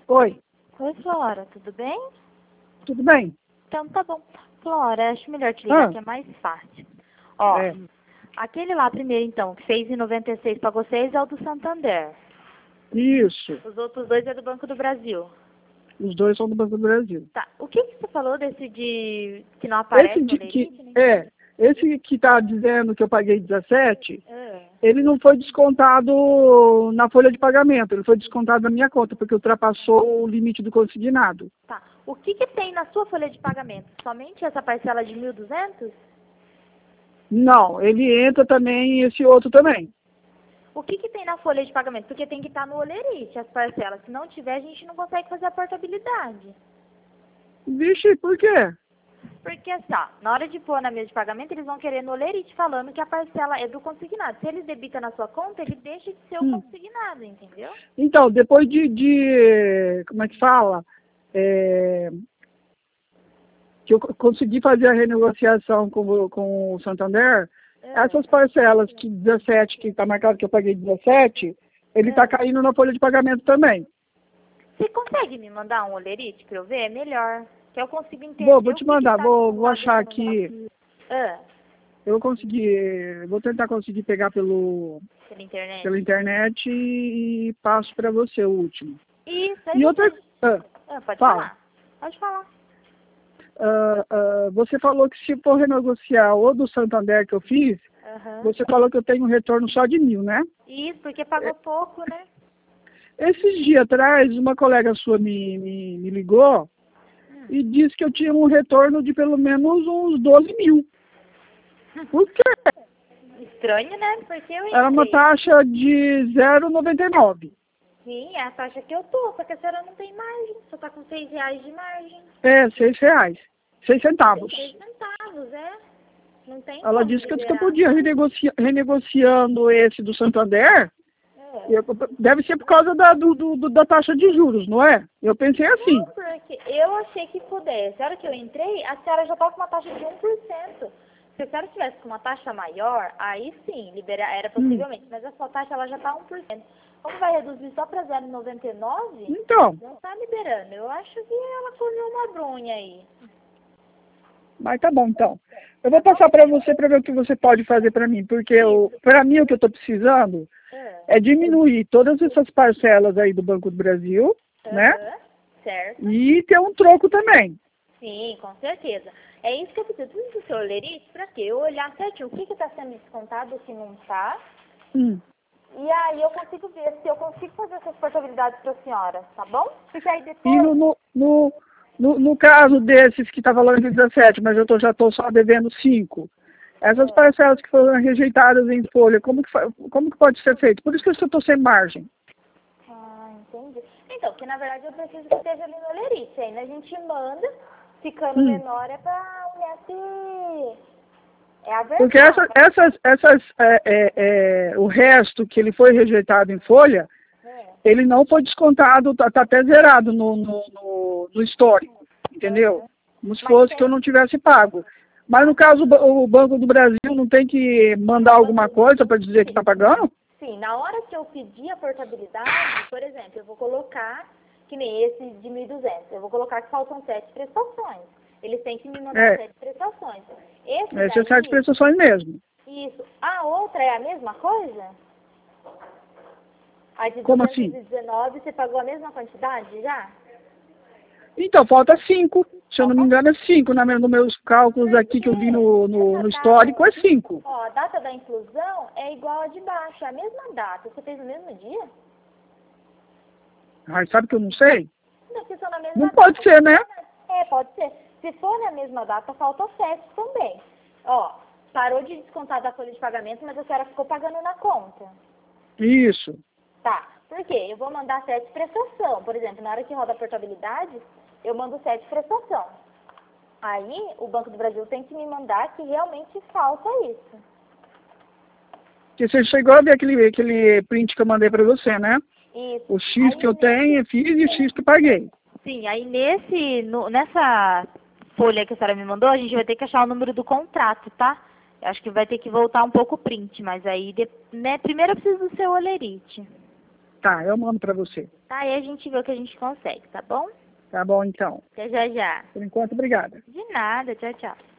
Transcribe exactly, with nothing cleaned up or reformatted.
Oi, Oi, Flora, tudo bem? tudo bem? Então tá bom. Flora, acho melhor te ligar Ah, que é mais fácil. Ó, é, aquele lá primeiro então, que fez em noventa e seis, pagou seis, é o do Santander. isso. Os outros dois é do Banco do Brasil. Os dois são do Banco do Brasil. Tá, o que que você falou desse de que não Esse aparece no de, que, Lerite, né? é, esse que está dizendo que eu paguei dezessete, É. ele não foi descontado na folha de pagamento, ele foi descontado na minha conta, porque ultrapassou o limite do consignado. Tá, o que que tem na sua folha de pagamento? Somente essa parcela de mil e duzentos? Não, ele entra também esse outro também. O que que tem na folha de pagamento? Porque tem que estar no Olerite as parcelas. Se não tiver, a gente não consegue fazer a portabilidade. Vixe, por quê? Porque assim, ó, na hora de pôr na mesa de pagamento, eles vão querer no Olerite falando que a parcela é do consignado. Se eles debitam na sua conta, ele deixa de ser o Hum. consignado, entendeu? Então, depois de, de como é que fala? É, que eu co- consegui fazer a renegociação com, o- com o Santander, É, essas parcelas que dezessete, que está marcado que eu paguei dezessete, ele está é. caindo na folha de pagamento também. Você consegue me mandar um Olerite pra eu ver? É melhor. Que eu consigo entender Vou, vou o te que que mandar, tá vou, vou achar fazendo no aqui, Ah, eu vou conseguir, vou tentar conseguir pegar pelo, pela internet. pela internet e passo para você o último. Isso, aí E outra, você... ah, Ah, pode fala. falar. Pode falar. Ah, ah, você falou que se for renegociar o do Santander que eu fiz, Aham. você falou que eu tenho um retorno só de mil, né? Isso, porque pagou pouco, né? Esses dias atrás, uma colega sua me, me, me ligou Hum. e disse que eu tinha um retorno de pelo menos uns doze mil. Por quê? Estranho, né? Porque eu Era uma entrei. taxa de zero vírgula noventa e nove. Sim, é a taxa que eu tô, só que a senhora não tem margem. Só tá com seis reais de margem. É, seis reais. Seis centavos. Seis centavos, é. Não tem Ela como disse que eu liberar. podia renegocia, renegociando esse do Santander. É. Eu- deve ser por causa da, do, do- do- da taxa de juros, não é? Eu pensei assim. Não, porque eu achei que pudesse. A hora que eu entrei, a senhora já tá com uma taxa de um por cento. Se a senhora tivesse com uma taxa maior, aí sim, liberar, era possivelmente. Mas a sua taxa ela já tá um por cento. Como vai reduzir só para zero vírgula noventa e nove? Então, Não tá liberando. Eu acho que ela comeu uma brunha aí. mas tá bom, então. Eu vou passar para você para ver o que você pode fazer para mim, porque para mim o que eu estou precisando É. é diminuir todas essas parcelas aí do Banco do Brasil, né? Aham, certo. E ter um troco também. Sim, com certeza. É isso que eu preciso. Tudo do seu Lerite, pra quê? Eu olhar certinho o que está sendo descontado, o que não está. Hum. E aí eu consigo ver se eu consigo fazer essas portabilidades para a senhora, tá bom? Porque aí E depois... no, no, no, no, no caso desses que está falando de dezessete, mas eu tô, já estou só devendo cinco, essas parcelas que foram rejeitadas em folha, como que, fa- como que pode ser feito? Por isso que eu estou sem margem. Ah, entendi. Então, porque na verdade eu preciso que esteja ali no Lerite. Aí a gente manda, ficando Hum. menor é pra unir É a verdade. Porque essa, essas, essas, é, é, é, o resto que ele foi rejeitado em folha, É. ele não foi descontado, está tá até zerado no, no, no, no histórico, entendeu? Como se Mas fosse tem- que eu não tivesse pago. Mas no caso, o ba- o Banco do Brasil não tem que mandar alguma coisa para dizer que está pagando? Sim, na hora que eu pedir a portabilidade, por exemplo, eu vou colocar, que nem esse de mil e duzentos, eu vou colocar que faltam sete prestações. Eles têm que me mandar É. sete prestações. Esse Essas daí, sete prestações mesmo. isso. A outra é a mesma coisa? A de Como assim? duzentos e dezenove, você pagou a mesma quantidade já? Então, falta cinco. Se eu não me engano, é cinco. Na, nos meus cálculos aqui que eu vi no, no, no histórico, é cinco. Ó, a data da inclusão é igual a de baixo, é a mesma data. Você fez no mesmo dia? Ai, sabe que eu não sei? Não, se for na mesma Não data. pode ser, né? É, pode ser. Se for na mesma data, falta sete também. Ó, parou de descontar da folha de pagamento, mas a senhora ficou pagando na conta. Isso. Tá. Por quê? Eu vou mandar sete prestação. Por exemplo, na hora que roda a portabilidade, eu mando sete prestação. Aí, o Banco do Brasil tem que me mandar que realmente falta isso. Porque você chegou a ver aquele, aquele print que eu mandei para você, né? Isso. O X Aí, que eu nesse- tenho, eu fiz, e o X que eu paguei. Sim, aí nesse, no- nessa folha que a senhora me mandou, a gente vai ter que achar o número do contrato, tá? Eu acho que vai ter que voltar um pouco o print, mas aí, de- né, primeiro eu preciso do seu Olerite. Tá, eu mando pra você. Tá, aí a gente vê o que a gente consegue, tá bom? Tá bom, então. Até já já. Por enquanto, obrigada. De nada, tchau, tchau.